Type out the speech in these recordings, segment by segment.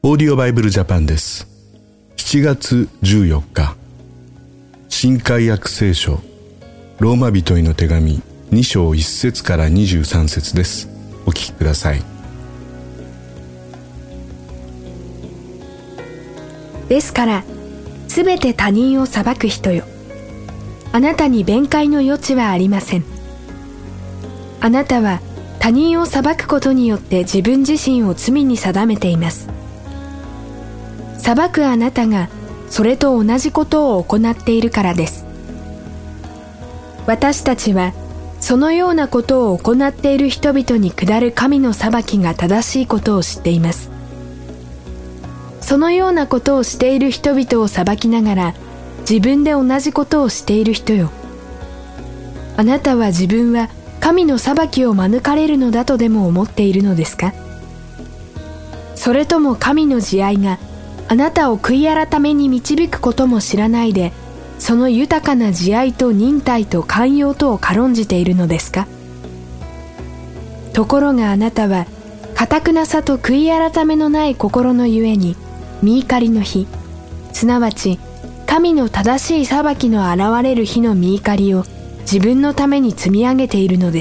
オーディオバイブルジャパンです。7月14日、新海約聖書ローマ人への手紙2章1節から23節です。お聞きください。 ですからすべて他人を裁く人よ、あなたに弁解の余地はありません。あなたは他人を裁くことによって自分自身を罪に定めています。裁くあなたがそれと同じことを行っているからです。私たちはそのようなことを行っている人々に下る神の裁きが正しいことを知っています。そのようなことをしている人々を裁きながら自分で同じことをしている人よ、あなたは自分は神の裁きを免れるのだとでも思っているのですか？それとも神の慈愛があなたを悔い改めに導くことも知らないで、その豊かな慈愛と忍耐と寛容とを軽んじているのですか？ところがあなたは堅なさと悔い改めのない心のゆえに、御怒りの日、すなわち神の正しい裁きの現れる日の御怒りを自分のために積み上げているのです。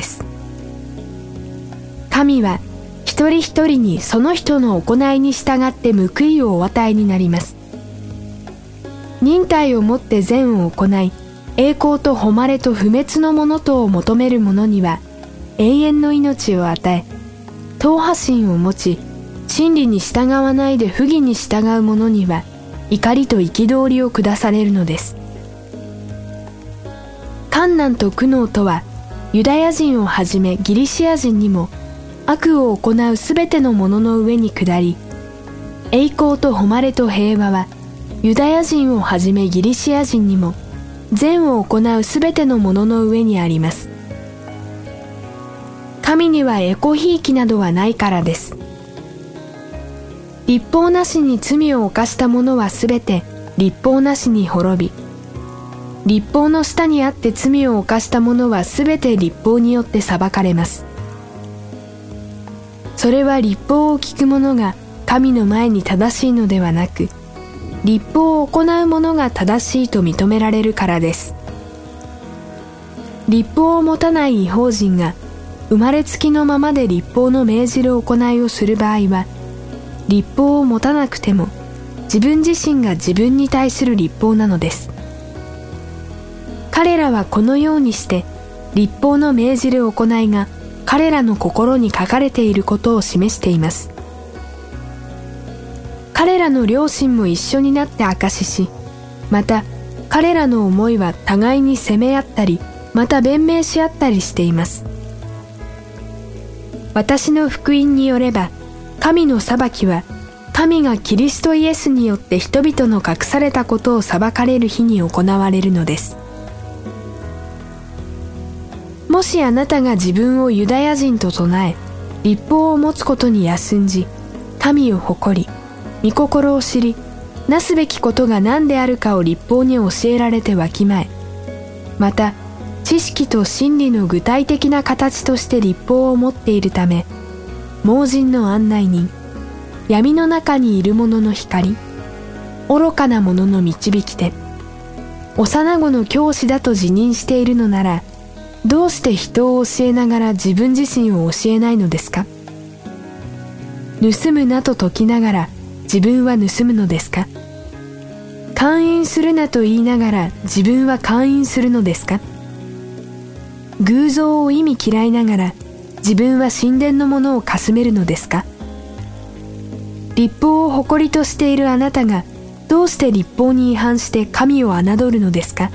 神は一人一人にその人の行いに従って報いをお与えになります。忍耐をもって善を行い、栄光と誉れと不滅のものとを求める者には永遠の命を与え、党派心を持ち真理に従わないで不義に従う者には怒りと憤りを下されるのです。患難と苦悩とはユダヤ人をはじめギリシア人にも悪を行うすべてのものの上に下り、栄光と誉れと平和はユダヤ人をはじめギリシア人にも善を行うすべてのものの上にあります。神にはエコひいきなどはないからです。律法なしに罪を犯した者はすべて律法なしに滅び、律法の下にあって罪を犯した者はすべて律法によって裁かれます。それは律法を聞く者が神の前に正しいのではなく、律法を行う者が正しいと認められるからです。律法を持たない異邦人が生まれつきのままで律法の命じる行いをする場合は、律法を持たなくても自分自身が自分に対する律法なのです。彼らはこのようにして律法の命じる行いが彼らの心に書かれていることを示しています。彼らの良心も一緒になって証しし、また彼らの思いは互いに責め合ったり、また弁明し合ったりしています。私の福音によれば、神の裁きは神がキリストイエスによって人々の隠されたことを裁かれる日に行われるのです。もしあなたが自分をユダヤ人と唱え、律法を持つことに休んじ、神を誇り、御心を知り、なすべきことが何であるかを律法に教えられてわきまえ、また知識と真理の具体的な形として律法を持っているため、盲人の案内人、闇の中にいる者の光、愚かな者の導き手、幼子の教師だと自認しているのなら、どうして人を教えながら自分自身を教えないのですか？盗むなと説きながら自分は盗むのですか？姦淫するなと言いながら自分は姦淫するのですか？偶像を忌み嫌いながら自分は神殿のものをかすめるのですか？律法を誇りとしているあなたがどうして律法に違反して神を侮るのですか？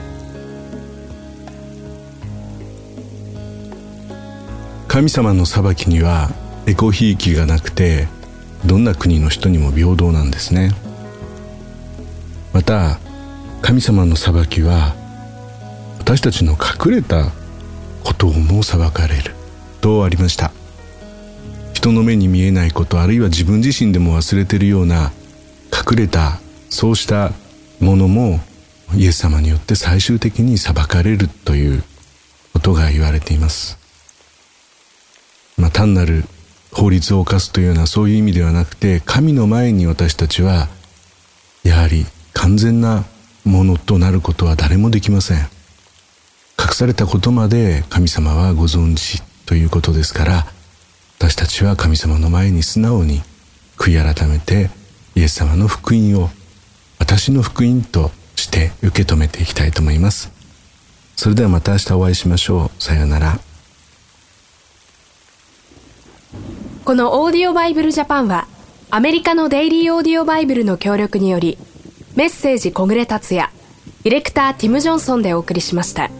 神様の裁きにはエコひいきがなくて、どんな国の人にも平等なんですね。また神様の裁きは私たちの隠れたことをも裁かれるとありました。人の目に見えないこと、あるいは自分自身でも忘れているような隠れたそうしたものもイエス様によって最終的に裁かれるということが言われています。単なる法律を犯すというようなそういう意味ではなくて、神の前に私たちはやはり完全なものとなることは誰もできません。隠されたことまで神様はご存知ということですから、私たちは神様の前に素直に悔い改めて、イエス様の福音を私の福音として受け止めていきたいと思います。それではまた明日お会いしましょう。さようなら。 このオーディオバイブルジャパンはアメリカのデイリーオーディオバイブルの協力により、メッセージ小暮達也、ディレクターティム・ジョンソンでお送りしました。